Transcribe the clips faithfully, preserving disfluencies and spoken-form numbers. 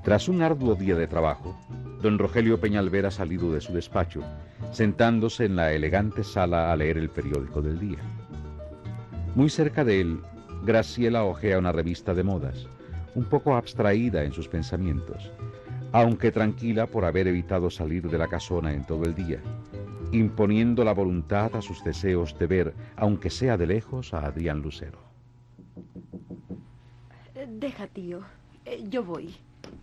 Tras un arduo día de trabajo, don Rogelio Peñalver ha salido de su despacho, sentándose en la elegante sala a leer el periódico del día. Muy cerca de él, Graciela hojea una revista de modas, un poco abstraída en sus pensamientos, aunque tranquila por haber evitado salir de la casona en todo el día, imponiendo la voluntad a sus deseos de ver, aunque sea de lejos, a Adrián Lucero. Deja, tío. Yo voy.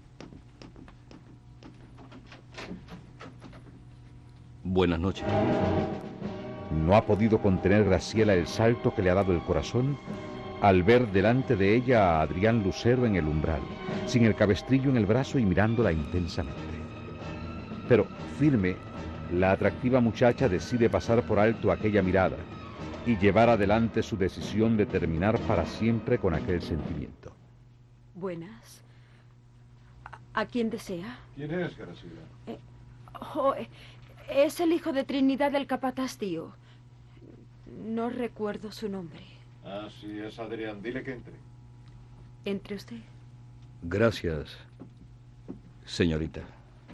Buenas noches. No ha podido contener Graciela el salto que le ha dado el corazón al ver delante de ella a Adrián Lucero en el umbral, sin el cabestrillo en el brazo y mirándola intensamente. Pero, firme, la atractiva muchacha decide pasar por alto aquella mirada y llevar adelante su decisión de terminar para siempre con aquel sentimiento. Buenas. ¿A, a quién desea? ¿Quién es, Graciela? Eh, oh, eh, es el hijo de Trinidad del capataz, tío. No recuerdo su nombre. Ah, sí, es Adrián. Dile que entre. ¿Entre usted? Gracias, señorita.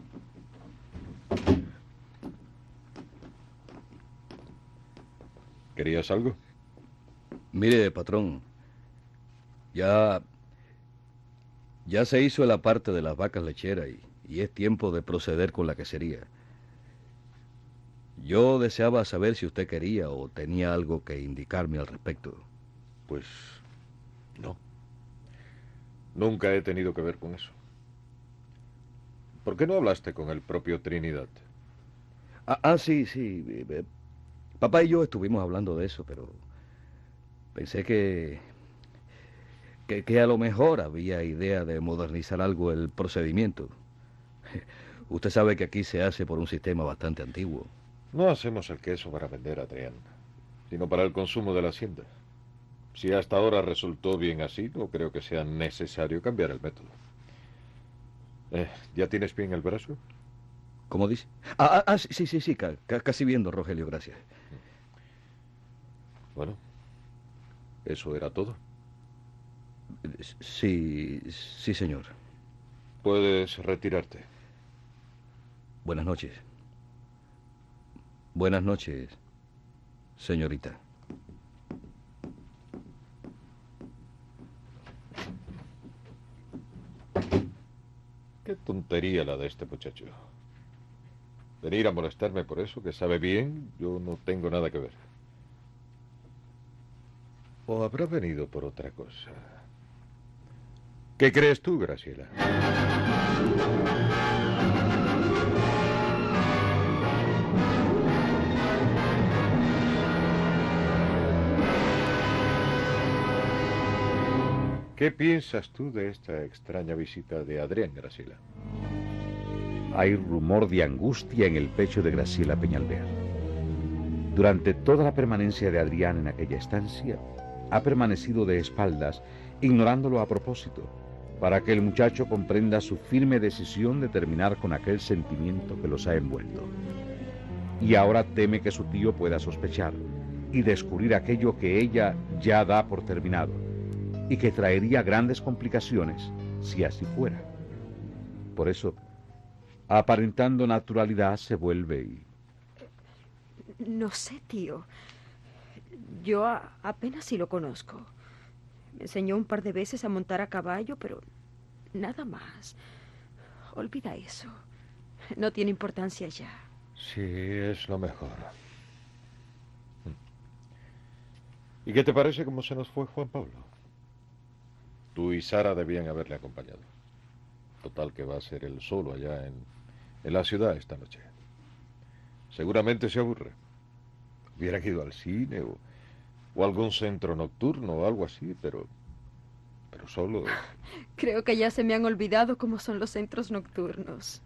¿Querías algo? Mire, patrón, ya, ya se hizo la parte de las vacas lecheras y, y es tiempo de proceder con la quesería. Yo deseaba saber si usted quería o tenía algo que indicarme al respecto. Pues no. Nunca he tenido que ver con eso. ¿Por qué no hablaste con el propio Trinidad? Ah, ah sí, sí. eh, Papá y yo estuvimos hablando de eso, pero pensé que, que, que a lo mejor había idea de modernizar algo el procedimiento. Usted sabe que aquí se hace por un sistema bastante antiguo. No hacemos el queso para vender, Adrián, sino para el consumo de la hacienda. Si hasta ahora resultó bien así, no creo que sea necesario cambiar el método. Eh, ¿Ya tienes bien el brazo? ¿Cómo dice? Ah, ah, ah, sí, sí, sí, ca- ca- casi viendo, Rogelio, gracias. Bueno, eso era todo. Sí, sí, señor. Puedes retirarte. Buenas noches. Buenas noches, señorita. Qué tontería la de este muchacho. Venir a molestarme por eso, que sabe bien, yo no tengo nada que ver. ¿O habrá venido por otra cosa? ¿Qué crees tú, Graciela? ¿Qué piensas tú de esta extraña visita de Adrián, Graciela? Hay rumor de angustia en el pecho de Graciela Peñalver. Durante toda la permanencia de Adrián en aquella estancia, ha permanecido de espaldas, ignorándolo a propósito, para que el muchacho comprenda su firme decisión de terminar con aquel sentimiento que los ha envuelto. Y ahora teme que su tío pueda sospechar y descubrir aquello que ella ya da por terminado, y que traería grandes complicaciones si así fuera. Por eso, aparentando naturalidad, se vuelve y... No sé, tío. Yo a- apenas si lo conozco. Me enseñó un par de veces a montar a caballo, pero nada más. Olvida eso. No tiene importancia ya. Sí, es lo mejor. ¿Y qué te parece cómo se nos fue Juan Pablo? Tú y Sara debían haberle acompañado. Total que va a ser él solo allá en, en la ciudad esta noche. Seguramente se aburre. Hubiera ido al cine o, o a algún centro nocturno o algo así, pero... pero solo... Creo que ya se me han olvidado cómo son los centros nocturnos.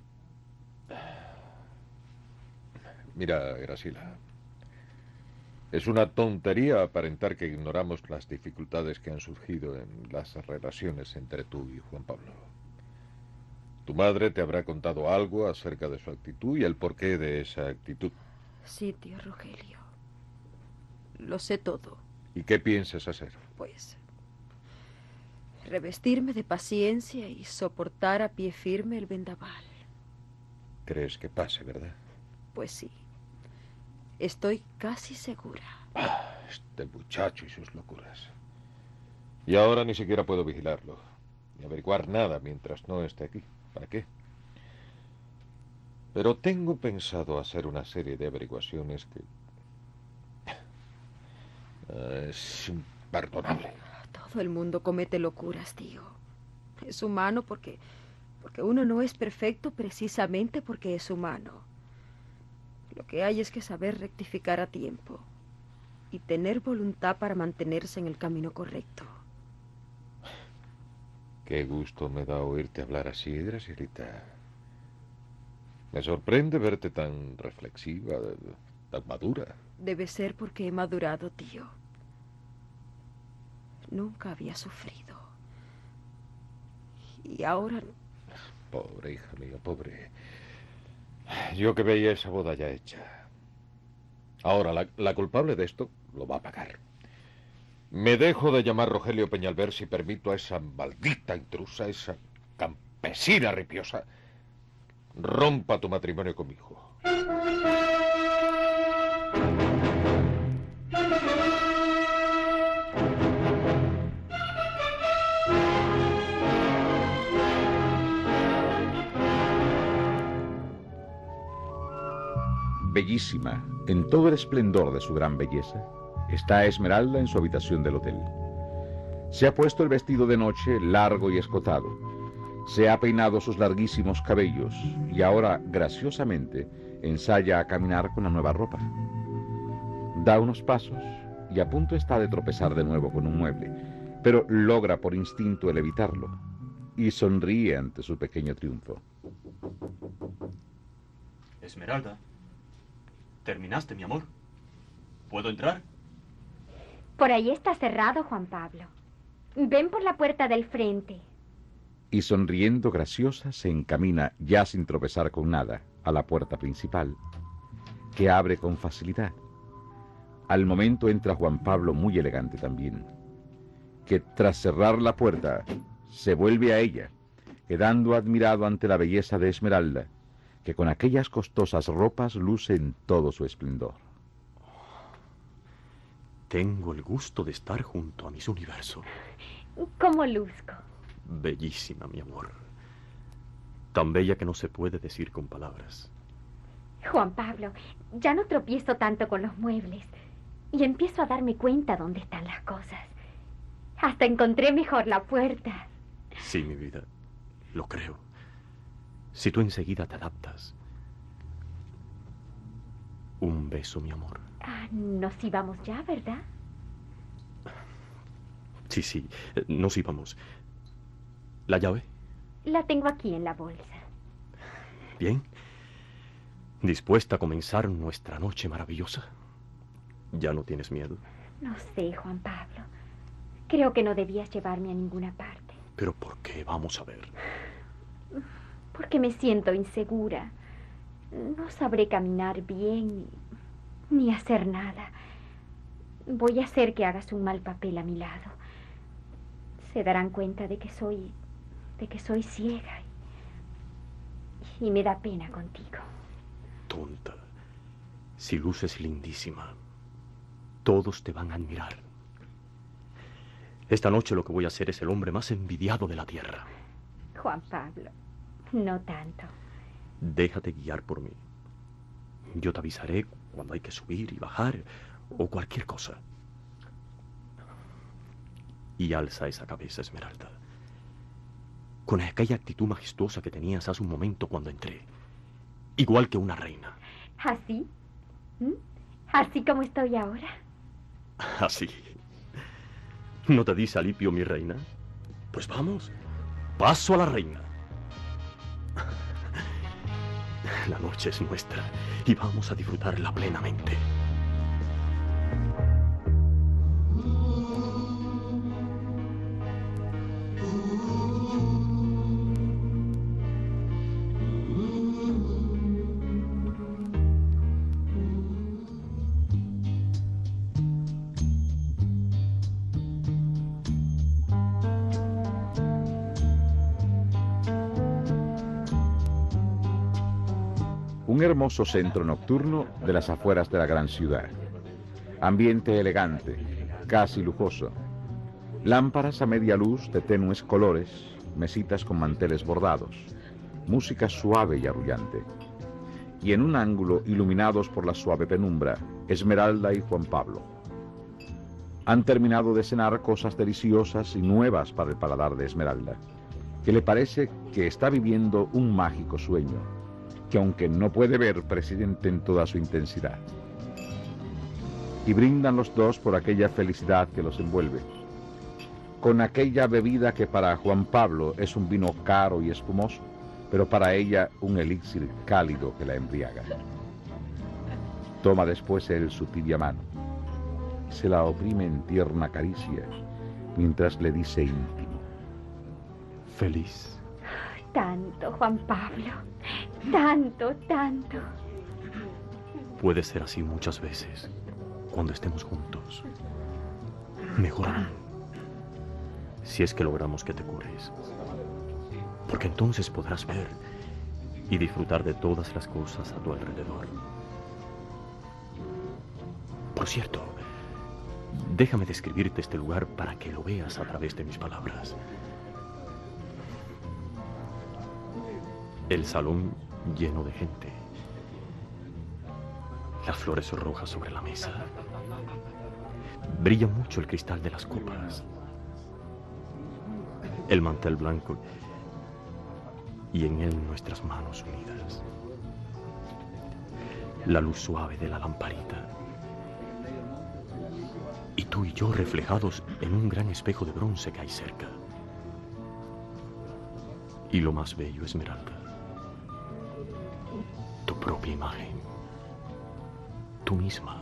Mira, Graciela, es una tontería aparentar que ignoramos las dificultades que han surgido en las relaciones entre tú y Juan Pablo. Tu madre te habrá contado algo acerca de su actitud y el porqué de esa actitud. Sí, tío Rogelio. Lo sé todo. ¿Y qué piensas hacer? Pues... Revestirme de paciencia y soportar a pie firme el vendaval. ¿Crees que pase, verdad? Pues sí, estoy casi segura. Ah, este muchacho y sus locuras. Y ahora ni siquiera puedo vigilarlo, ni averiguar nada mientras no esté aquí. ¿Para qué? Pero tengo pensado hacer una serie de averiguaciones que... Uh, es imperdonable. Todo el mundo comete locuras, tío. Es humano porque... porque uno no es perfecto precisamente porque es humano. Lo que hay es que saber rectificar a tiempo y tener voluntad para mantenerse en el camino correcto. Qué gusto me da oírte hablar así, Gracielita. Me sorprende verte tan reflexiva, tan madura. Debe ser porque he madurado, tío. Nunca había sufrido. Y ahora... Pobre hija mía, pobre. Yo que veía esa boda ya hecha. Ahora, la, la culpable de esto lo va a pagar. Me dejo de llamar Rogelio Peñalver si permito a esa maldita intrusa, esa campesina ripiosa, rompa tu matrimonio con mi hijo. Bellísima, en todo el esplendor de su gran belleza, está Esmeralda en su habitación del hotel. Se ha puesto el vestido de noche largo y escotado. Se ha peinado sus larguísimos cabellos y ahora, graciosamente, ensaya a caminar con la nueva ropa. Da unos pasos y a punto está de tropezar de nuevo con un mueble, pero logra por instinto el evitarlo y sonríe ante su pequeño triunfo. Esmeralda, ¿terminaste, mi amor? ¿Puedo entrar? Por ahí está cerrado, Juan Pablo. Ven por la puerta del frente. Y sonriendo graciosa se encamina, ya sin tropezar con nada, a la puerta principal, que abre con facilidad. Al momento entra Juan Pablo, muy elegante también, que tras cerrar la puerta se vuelve a ella, quedando admirado ante la belleza de Esmeralda, que con aquellas costosas ropas luce en todo su esplendor. Tengo el gusto de estar junto a Miss Universo. ¿Cómo luzco? Bellísima, mi amor. Tan bella que no se puede decir con palabras. Juan Pablo, ya no tropiezo tanto con los muebles y empiezo a darme cuenta dónde están las cosas. Hasta encontré mejor la puerta. Sí, mi vida, lo creo. Si tú enseguida te adaptas. Un beso, mi amor. Ah, nos íbamos ya, ¿verdad? Sí, sí, nos íbamos. ¿La llave? La tengo aquí en la bolsa. Bien. ¿Dispuesta a comenzar nuestra noche maravillosa? ¿Ya no tienes miedo? No sé, Juan Pablo. Creo que no debías llevarme a ninguna parte. ¿Pero por qué? Vamos a ver. Porque me siento insegura. No sabré caminar bien ni, ni hacer nada. Voy a hacer que hagas un mal papel a mi lado. Se darán cuenta de que soy... de que soy ciega. Y, y me da pena contigo. Tonta. Si luces lindísima, todos te van a admirar. Esta noche lo que voy a hacer es el hombre más envidiado de la tierra. Juan Pablo, no tanto. Déjate guiar por mí. Yo te avisaré cuando hay que subir y bajar o cualquier cosa. Y alza esa cabeza, Esmeralda, con aquella actitud majestuosa que tenías hace un momento cuando entré. Igual que una reina. ¿Así? ¿Mm? ¿Así como estoy ahora? Así. ¿No te dice Alipio, mi reina? Pues vamos, paso a la reina. La noche es nuestra y vamos a disfrutarla plenamente. Un hermoso centro nocturno de las afueras de la gran ciudad. Ambiente elegante, casi lujoso. Lámparas a media luz de tenues colores, mesitas con manteles bordados, música suave y arrullante. Y en un ángulo, iluminados por la suave penumbra, Esmeralda y Juan Pablo. Han terminado de cenar cosas deliciosas y nuevas para el paladar de Esmeralda, que le parece que está viviendo un mágico sueño, que aunque no puede ver, presiente en toda su intensidad. Y brindan los dos por aquella felicidad que los envuelve, con aquella bebida que para Juan Pablo es un vino caro y espumoso, pero para ella un elixir cálido que la embriaga. Toma después él su tibia mano, se la oprime en tierna caricia, mientras le dice íntimo: Feliz. Tanto, Juan Pablo, tanto, tanto. Puede ser así muchas veces, cuando estemos juntos. Mejor aún, si es que logramos que te cures. Porque entonces podrás ver y disfrutar de todas las cosas a tu alrededor. Por cierto, déjame describirte este lugar para que lo veas a través de mis palabras. El salón lleno de gente. Las flores rojas sobre la mesa. Brilla mucho el cristal de las copas. El mantel blanco y en él nuestras manos unidas. La luz suave de la lamparita. Y tú y yo reflejados en un gran espejo de bronce que hay cerca. Y lo más bello, Esmeralda, tu propia imagen. Tú misma.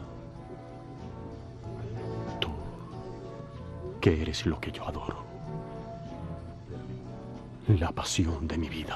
Tú, que eres lo que yo adoro. La pasión de mi vida.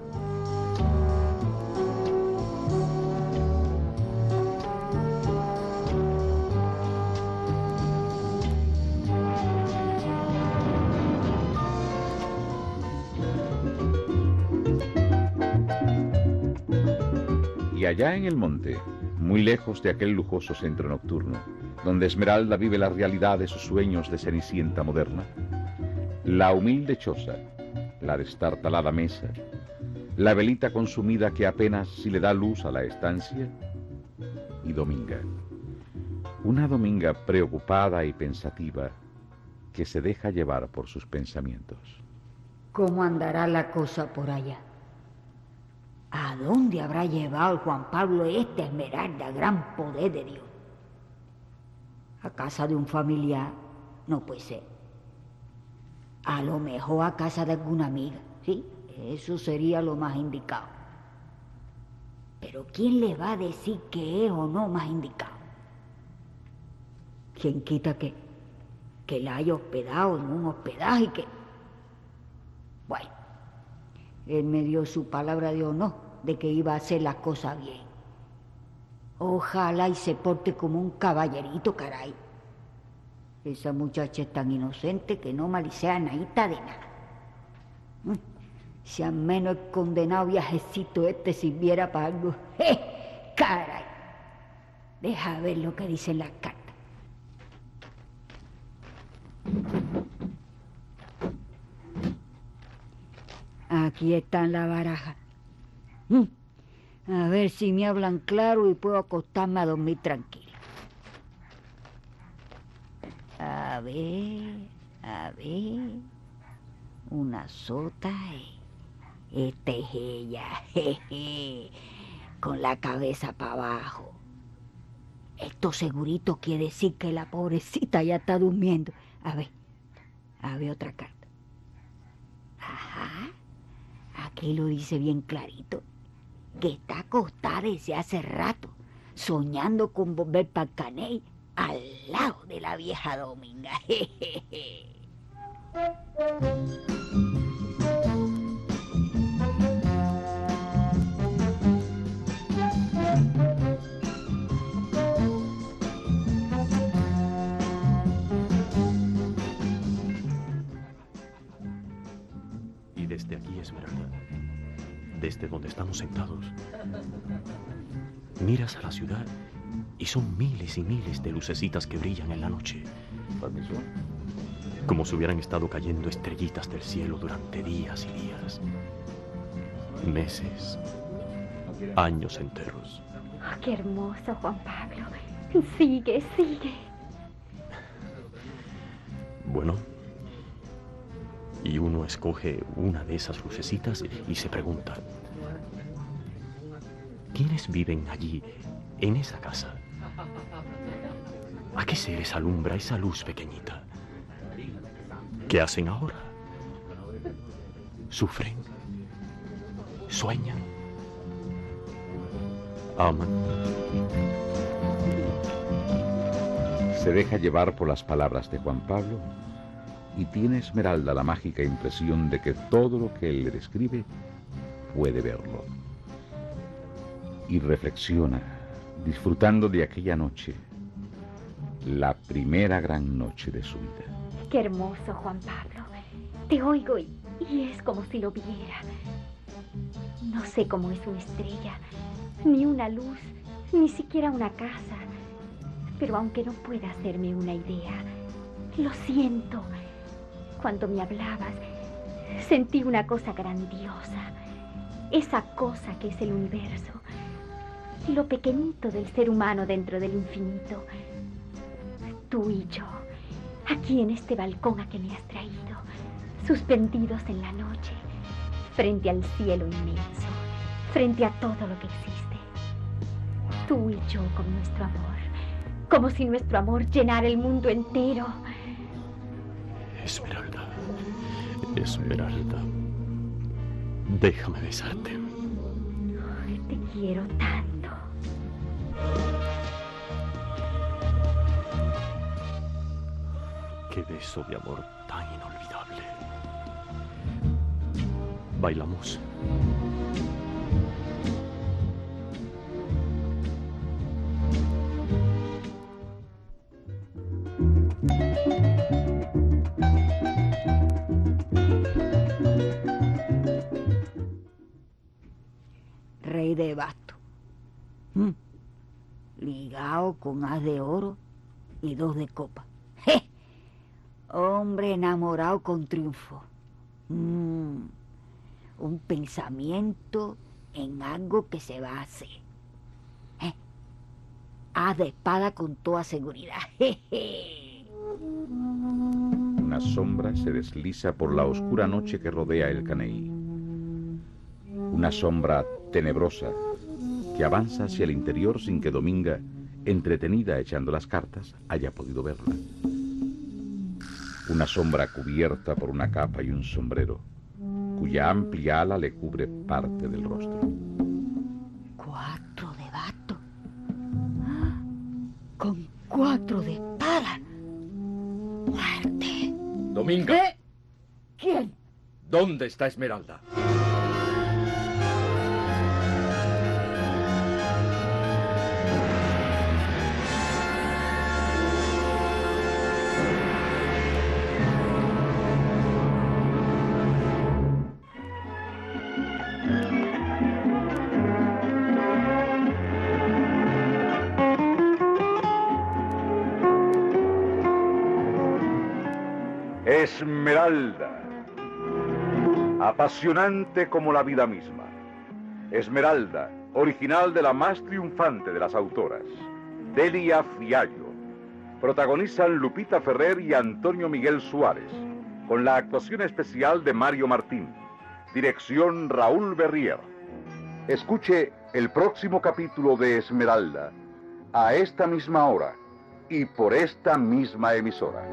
Y allá en el monte, muy lejos de aquel lujoso centro nocturno, donde Esmeralda vive la realidad de sus sueños de cenicienta moderna, la humilde choza, la destartalada mesa, la velita consumida que apenas si le da luz a la estancia, y Dominga, una Dominga preocupada y pensativa que se deja llevar por sus pensamientos. ¿Cómo andará la cosa por allá? ¿A dónde habrá llevado Juan Pablo esta Esmeralda, gran poder de Dios? ¿A casa de un familiar? No puede ser. A lo mejor a casa de alguna amiga, ¿sí? Eso sería lo más indicado. Pero ¿quién le va a decir que es o no más indicado? ¿Quién quita que, que la haya hospedado en un hospedaje que... Bueno, él me dio su palabra de honor de que iba a hacer las cosas bien. Ojalá y se porte como un caballerito, caray. Esa muchacha es tan inocente que no malicea nadita de nada. Si al menos el condenado viajecito este sirviera para algo. ¡Eh! ¡Caray! Deja ver lo que dicen las cartas. Aquí están las barajas. A ver si me hablan claro y puedo acostarme a dormir tranquilo. A ver, a ver. Una sota. Esta es ella. Jeje, con la cabeza para abajo. Esto segurito quiere decir que la pobrecita ya está durmiendo. A ver, a ver otra carta. Ajá. Aquí lo dice bien clarito. Que está acostada desde hace rato, soñando con volver para el Caney, al lado de la vieja Dominga. Jejeje. Y desde aquí, Esmeralda, desde donde estamos sentados, miras a la ciudad y son miles y miles de lucecitas que brillan en la noche. Permiso. Como si hubieran estado cayendo estrellitas del cielo durante días y días. Meses, años enteros. Oh, qué hermoso, Juan Pablo. Sigue, sigue. Bueno, y uno escoge una de esas lucecitas y se pregunta, ¿quiénes viven allí, en esa casa? ¿A qué seres alumbra esa luz pequeñita? ¿Qué hacen ahora? ¿Sufren? ¿Sueñan? ¿Aman? Se deja llevar por las palabras de Juan Pablo y tiene Esmeralda la mágica impresión de que todo lo que él le describe puede verlo. Y reflexiona, disfrutando de aquella noche, la primera gran noche de su vida. Qué hermoso, Juan Pablo. Te oigo y, y es como si lo viera. No sé cómo es una estrella, ni una luz, ni siquiera una casa. Pero aunque no pueda hacerme una idea, lo siento. Cuando me hablabas, sentí una cosa grandiosa. Esa cosa que es el universo. Lo pequeñito del ser humano dentro del infinito. Tú y yo, aquí en este balcón a que me has traído, suspendidos en la noche, frente al cielo inmenso, frente a todo lo que existe. Tú y yo con nuestro amor, como si nuestro amor llenara el mundo entero. Esmeralda, Esmeralda, déjame besarte. Ay, te quiero tanto. Qué beso de amor tan inolvidable. ¿Bailamos? Rey de basto. Mm. Ligado con as de oro y dos de copa. ¡Je! Hombre enamorado con triunfo. Mm. Un pensamiento en algo que se va a hacer. ¿Eh? As de espada con toda seguridad. ¡Je! Una sombra se desliza por la oscura noche que rodea el Caney. Una sombra tenebrosa que avanza hacia el interior sin que Dominga, entretenida echando las cartas, haya podido verla. Una sombra cubierta por una capa y un sombrero, cuya amplia ala le cubre parte del rostro. Cuatro de basto. ¡Ah! Con cuatro de espada. Muerte. Dominga, ¿Eh? ¿Quién? ¿dónde está Esmeralda? Esmeralda, apasionante como la vida misma. Esmeralda, original de la más triunfante de las autoras, Delia Fiallo. Protagonizan Lupita Ferrer y Antonio Miguel Suárez, con la actuación especial de Mario Martín. Dirección Raúl Berrier. Escuche el próximo capítulo de Esmeralda, a esta misma hora y por esta misma emisora.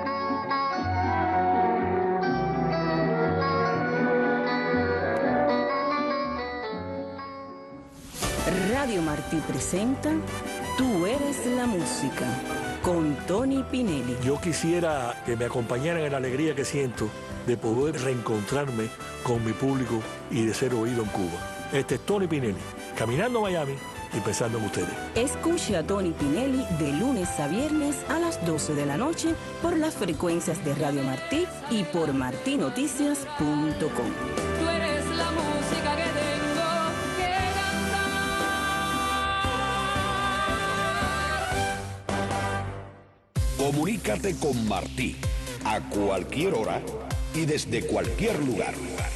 Radio Martí presenta Tú eres la música, con Tony Pinelli. Yo quisiera que me acompañaran en la alegría que siento de poder reencontrarme con mi público y de ser oído en Cuba. Este es Tony Pinelli, caminando a Miami y pensando en ustedes. Escuche a Tony Pinelli de lunes a viernes a las doce de la noche por las frecuencias de Radio Martí y por martinoticias punto com. Tú eres la música que tengo. Comunícate con Martí a cualquier hora y desde cualquier lugar.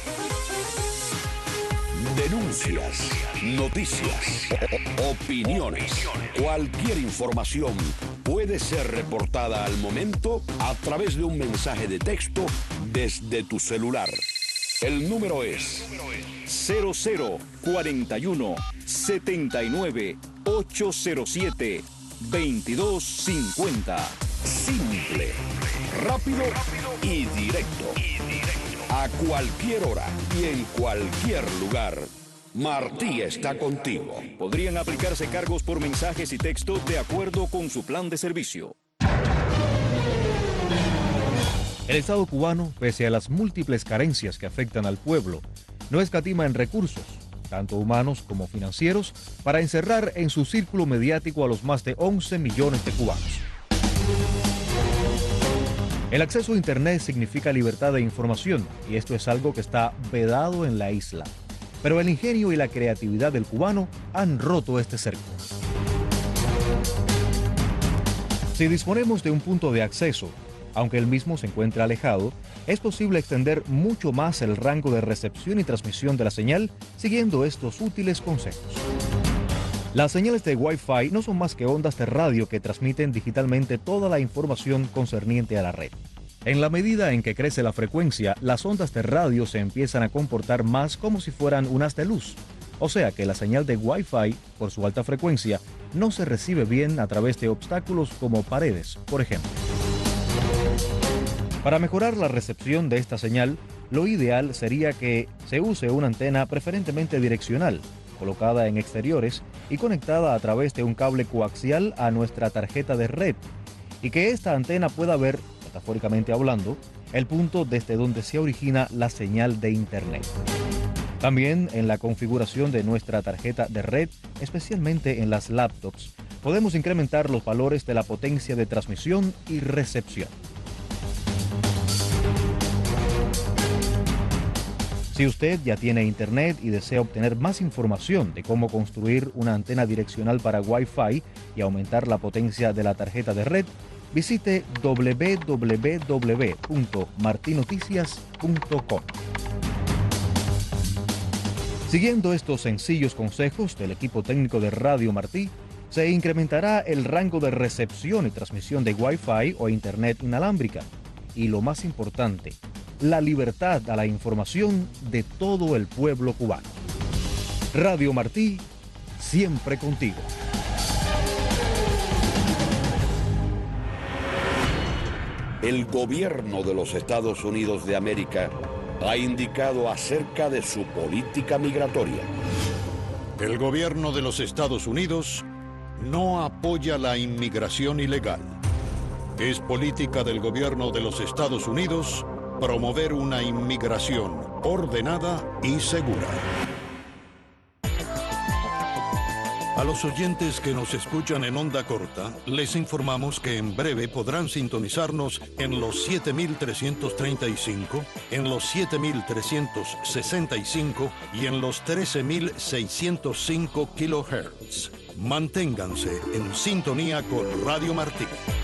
Denuncias, noticias, o- opiniones, cualquier información puede ser reportada al momento a través de un mensaje de texto desde tu celular. El número es cero cero cuarenta y uno setenta y nueve ochocientos siete veintidós cincuenta. Simple, rápido y directo. A cualquier hora y en cualquier lugar, Martí está contigo. Podrían aplicarse cargos por mensajes y texto de acuerdo con su plan de servicio. El Estado cubano, pese a las múltiples carencias que afectan al pueblo, no escatima en recursos, tanto humanos como financieros, para encerrar en su círculo mediático a los más de once millones de cubanos. El acceso a Internet significa libertad de información, y esto es algo que está vedado en la isla. Pero el ingenio y la creatividad del cubano han roto este cerco. Si disponemos de un punto de acceso, aunque el mismo se encuentra alejado, es posible extender mucho más el rango de recepción y transmisión de la señal siguiendo estos útiles consejos. Las señales de Wi-Fi no son más que ondas de radio que transmiten digitalmente toda la información concerniente a la red. En la medida en que crece la frecuencia, las ondas de radio se empiezan a comportar más como si fueran unas de luz. O sea que la señal de Wi-Fi, por su alta frecuencia, no se recibe bien a través de obstáculos como paredes, por ejemplo. Para mejorar la recepción de esta señal, lo ideal sería que se use una antena preferentemente direccional, colocada en exteriores y conectada a través de un cable coaxial a nuestra tarjeta de red, y que esta antena pueda ver, metafóricamente hablando, el punto desde donde se origina la señal de Internet. También en la configuración de nuestra tarjeta de red, especialmente en las laptops, podemos incrementar los valores de la potencia de transmisión y recepción. Si usted ya tiene Internet y desea obtener más información de cómo construir una antena direccional para Wi-Fi y aumentar la potencia de la tarjeta de red, visite doble u doble u doble u punto martinoticias punto com. Siguiendo estos sencillos consejos del equipo técnico de Radio Martí, se incrementará el rango de recepción y transmisión de Wi-Fi o Internet inalámbrica. Y lo más importante, la libertad a la información de todo el pueblo cubano. Radio Martí, siempre contigo. El gobierno de los Estados Unidos de América ha indicado acerca de su política migratoria. El gobierno de los Estados Unidos no apoya la inmigración ilegal. Es política del gobierno de los Estados Unidos promover una inmigración ordenada y segura. A los oyentes que nos escuchan en onda corta, les informamos que en breve podrán sintonizarnos en los siete mil trescientos treinta y cinco, en los siete mil trescientos sesenta y cinco y en los trece mil seiscientos cinco kilohertz. Manténganse en sintonía con Radio Martí.